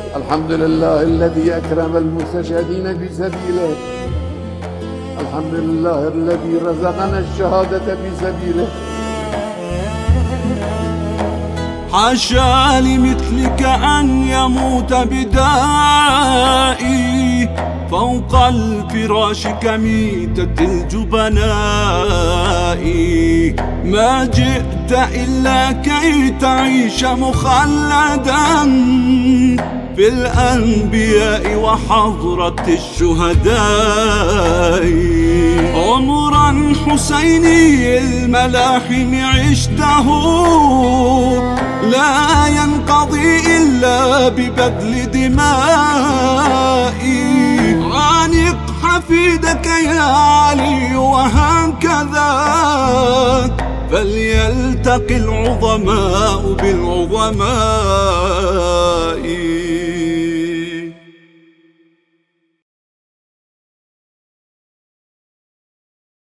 الحمد لله الذي أكرم المستشهدين في سبيله. الحمد لله الذي رزقنا الشهادة في سبيله. حاشا لمثلك أن يموت بدائي فوق الفراش كميتة الجبناء. ما جئت إلا كي تعيش مخلدا في الأنبياء وحضرة الشهداء. عمرا حسيني الملاحم عشته لا ينقضي إلا ببذل دمائي. عانق حفيدك يا علي وهكذا فليلتقي العظماء بالعظماء.